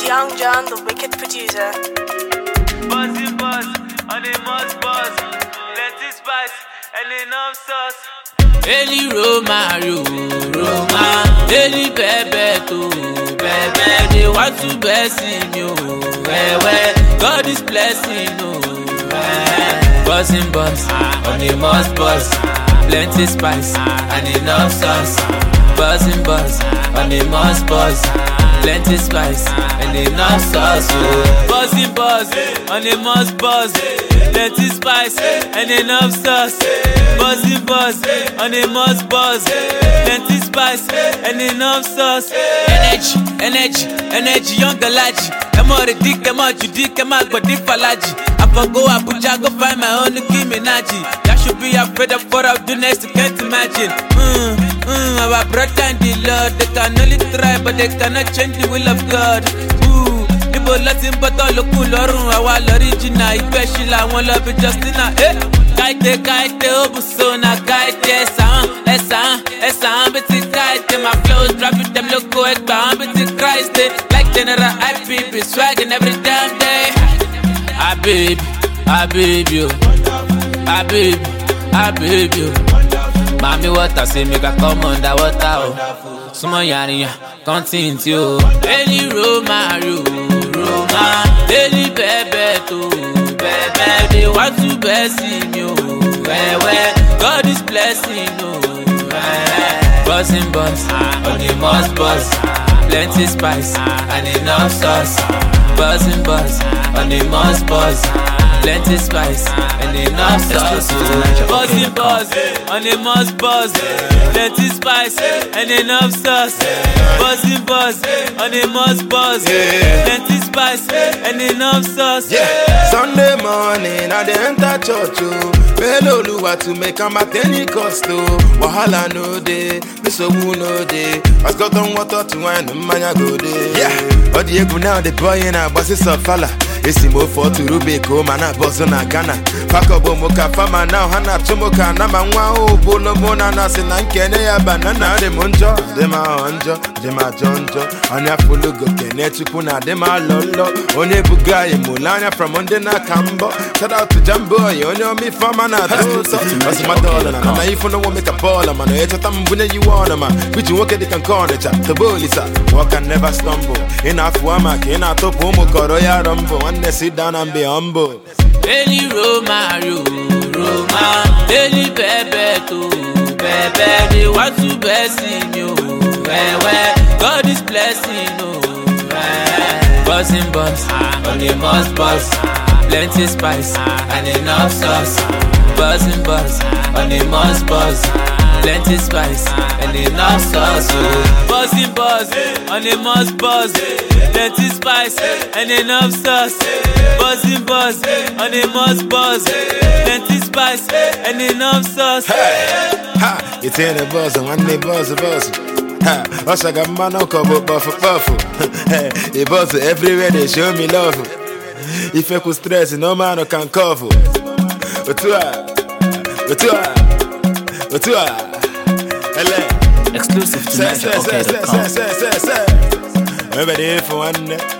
Young John, the wicked producer. Buzzing buzz, on a must buzz. Plenty spice and enough sauce. Eli Roma, Roma, Eli Bebeto, Bebe. They want to bless you, God is blessing you. Buzzing buzz, on a must buzz. Plenty spice and enough sauce. Buzzing buzz, on a must buzz. Plenty spice and enough sauce. Buzzing buzz, on a must buzz. Plenty spice and enough sauce. Buzzing buzz, on a must buzz. Plenty spice and enough sauce. Energy, energy, energy, young Galachi. I'm all the dick, I'm all you dick, I'm all body falaji. I for go Abuja, go find my own Nicki Minaj. Y'all should be afraid of what I'll do next, you can't imagine. Our brother and the Lord, they can only try, but they cannot change the will of God. People nothing but all the cool our original, especially I want love Justina. Kaite, kaite, obusona, kaite, esa, biti kaite, my flows drop it, them loco, ekba, biti Christ, like General IPP, swagging every damn day. I baby you, I baby you. Mami water say make I come under water, oh. Sumo yarinya, continue. Eli Roma, Eli Bebeto, Bebe. They want to bless you, God is blessing you. Buzzing buzz, on the must buzz. Plenty spice and enough sauce. Buzzing buzz, on the must buzz. Plenty spice and enough sauce. Buzzing buzz, on the must buzz. Plenty spice and enough sauce. Buzzing buzz, on the must buzz. Plenty spice and enough sauce. Yeah, Sunday morning I dey enter church oh. Belo Oluwa to make am at any cost oh. Wahala no dey, misowu no dey. As God on water to wine, mmanya go dey. Yeah, all the ego now they boy in a bossy sofala. Esi mo for to Rubiko, mana bozo na Ghana. Fakobo moka fama now, hana tumoka na manwa o bolo mona na sinankene ya banana. De monjo, de ma onjo, de ma jonjo. Anya fulu go kene chupuna, de ma lolo. Onye bugaye mulanya from Ondena Kambo. Shout out to Jambo, onyo mi fama na doso. What's my dollar na na if no make a baller man. Echa tambune you wanna man. Which you walk at the corner chat. The bullies walk and never stumble. Enough wama, kena topo mo koroya rumbo. Sit down and be humble. Eli Roma, Eli Bebeto, Bebe. They want to bless you, God is blessing you. Buzzing buzz, on the must buzz. Plenty spice and enough sauce. Buzzing buzz, on the must buzz. Plenty spice and enough sauce. Buzzing buzz, on the must buzz. Plenty spice and enough sauce. Buzzing buzz, on the must buzz. Plenty spice and enough sauce. Hey, ha, it's in the buzz and one day buzz. Ha, Osha got man on cover buff. Hey, they buzz everywhere, they show me love. If you could stress, no man can cover. Exclusive to MajorOK.com. Everybody for one.